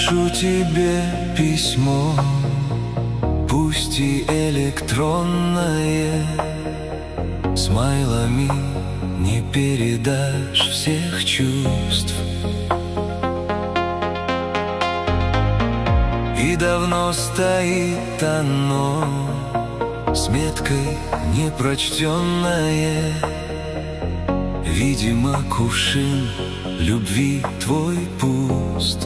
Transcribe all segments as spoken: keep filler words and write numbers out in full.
пишу тебе письмо, пусть и электронное, смайлами не передашь всех чувств. И давно стоит оно с меткой непрочтенное. Видимо, кувшин любви твой пуст.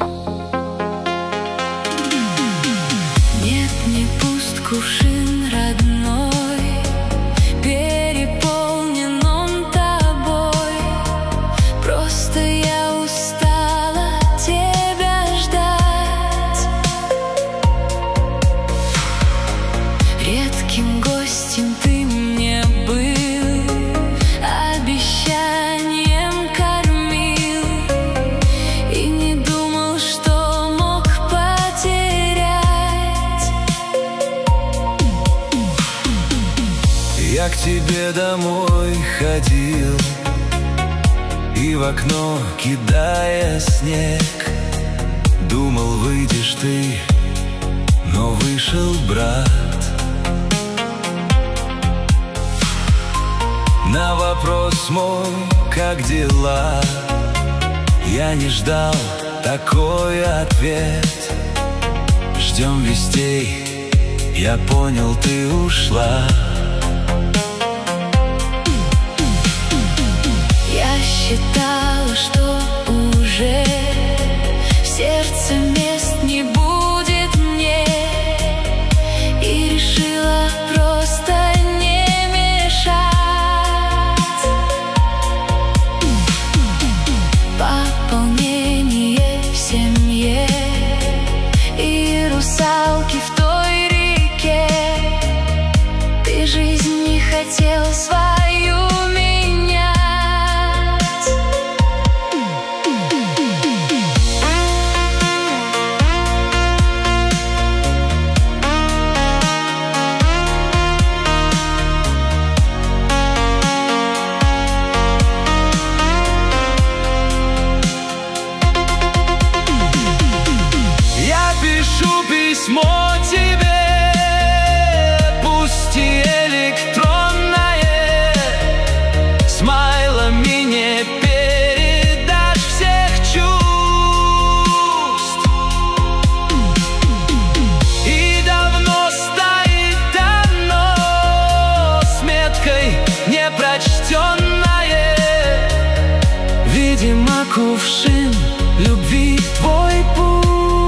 Нет, не пуст кувшин родной, переполнен он тобой. Просто я устала тебя ждать. Редким гостем ты мне был, обещанием кормил, и не думал, что мог потерять. Я к тебе домой ходил, и в окно кидая снег, думал, выйдешь ты, но вышел брат. На вопрос мой, как дела, я не ждал такой ответ. Ждем вестей, я понял, ты ушла. Я считала, что уже в сердце мест не будет мне, и решила просто не мешать. Пополнение в семье и русалки в той реке. Ты жизнь не хотел свою менять. Я пишу письмо тебе, пусть и электронное, смайлами не передашь всех чувств. И давно стоит оно с меткой непрочтенное. Видимо, кувшин любви твой пуст.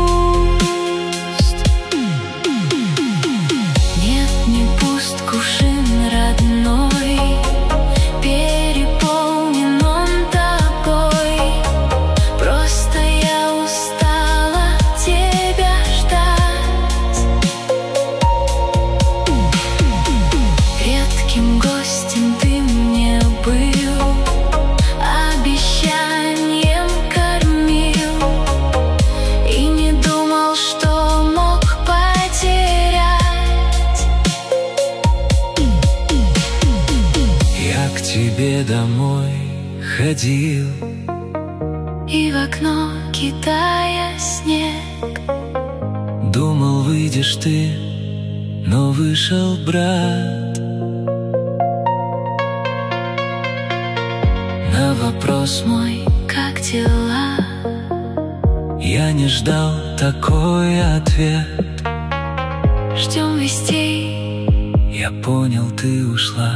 Нет, не пуст кувшин родной, переполнен он тобой. Просто я устала тебя ждать. Редким гостем ты мне был, обещанием кормил, и не думал, что мог потерять. Я к тебе домой ходил, И в окно кидая снег, думал, выйдешь ты, но вышел брат. На вопрос мой, как дела, я не ждал такой ответ. ждем вестей, Я понял, ты ушла.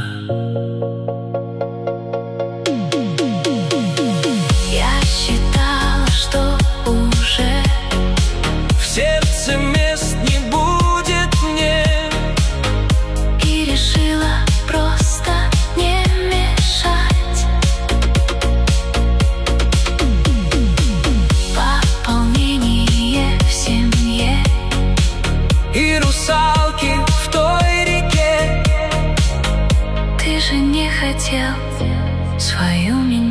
я считала, что уже В сердце мест не будет мне, и решила просто не мешать. Пополнение в семье и русалки в той реке. Ты же не хотел свою меня.